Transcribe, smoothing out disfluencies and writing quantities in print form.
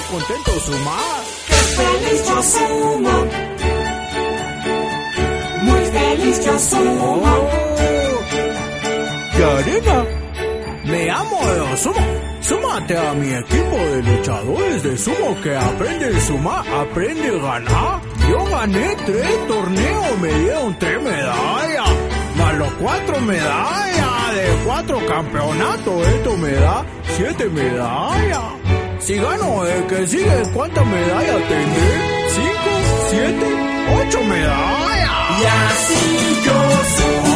contento sumar. ¡Qué feliz yo sumo! Muy feliz yo sumo. ¡Qué arena! Me amo de sumo. Súmate a mi equipo de luchadores de sumo que aprende a sumar, aprende a ganar. Yo gané 3 torneos, me dieron 3 medallas, más los 4 medallas de 4 campeonatos. Esto me da 7 medallas. Si gano el que sigue, ¿cuántas medallas tendré? 5, 7, 8 medallas. Y así yo sumo.